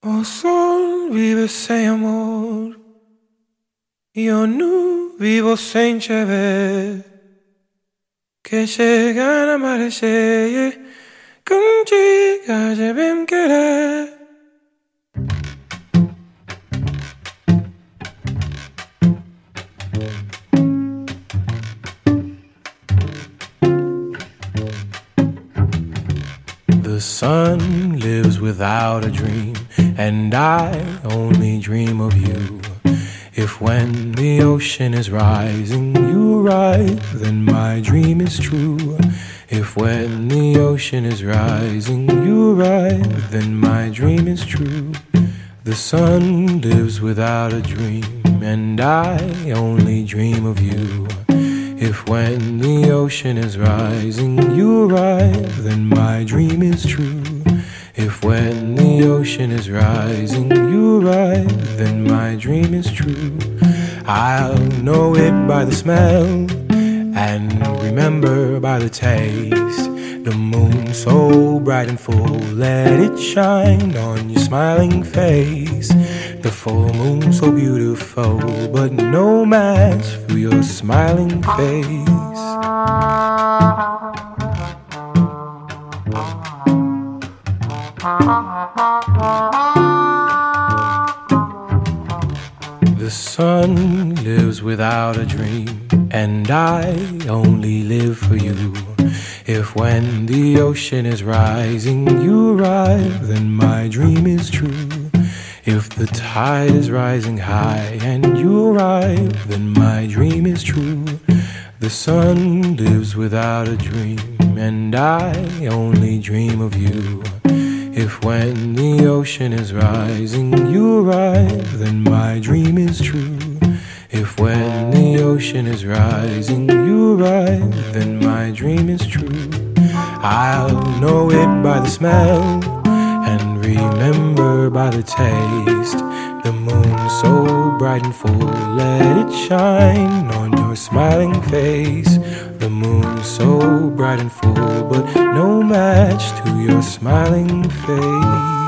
O sol, vive sem amor, io nu vivo senza ver che chega a mare cheie, contigo já bem querer. The sun lives without a dream, and I only dream of you. If when the ocean is rising, you rise, then my dream is true. If when the ocean is rising, you rise, then my dream is true. The sun lives without a dream, and I only dream of you. If when the ocean is rising, you rise, then my dream is true. If when the ocean is rising, you rise, then my dream is true. I'll know it by the smell, and remember by the taste. The moon so bright and full, let it shine on your smiling face. The full moon so beautiful, but no match for your smiling face. The sun lives without a dream, and I only live for you. If when the ocean is rising, you rise, then my dream is true. If the tide is rising high and you arrive, then my dream is true. The sun lives without a dream, and I only dream of you. If when the ocean is rising, you arrive, then my dream is true. If when the ocean is rising, you arrive, then my dream is true. I'll know it by the smell, and remember by the taste. The moon so bright and full, let it shine on your smiling face. The moon so bright and full, but no match to your smiling face.